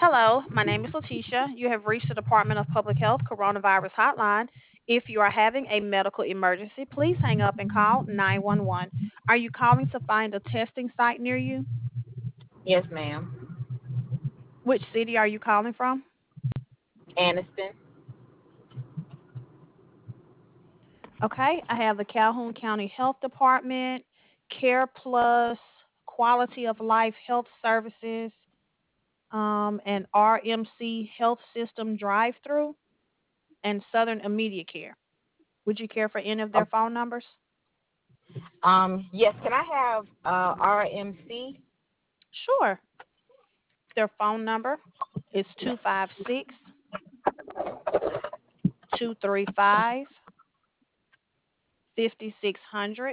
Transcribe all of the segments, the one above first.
Hello, my name is Letitia. You have reached the Department of Public Health Coronavirus Hotline. If you are having a medical emergency, please hang up and call 911. Are you calling to find a testing site near you? Yes, ma'am. Which city are you calling from? Aniston. Okay, I have the Calhoun County Health Department, Care Plus, Quality of Life Health Services, and RMC Health System Drive Through, and Southern Immediate Care. Would you care for any of their Oh, phone numbers? yes. Can I have RMC? Sure. Their phone number is 256 235 5600.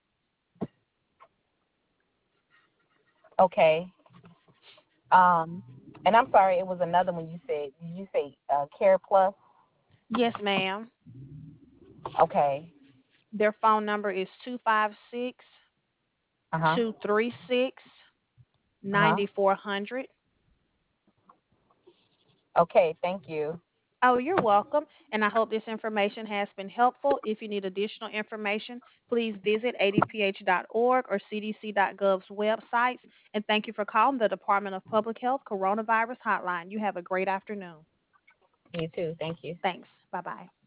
Okay. Um, and I'm sorry, it was another one you said. Did you say Care Plus? Yes, ma'am. Okay. Their phone number is 256 Uh huh. 236 Uh huh. 9400. Okay. Thank you. Oh, you're welcome. And I hope this information has been helpful. If you need additional information, please visit adph.org or cdc.gov's websites. And thank you for calling the Department of Public Health Coronavirus Hotline. You have a great afternoon. You too. Thank you. Thanks. Bye bye.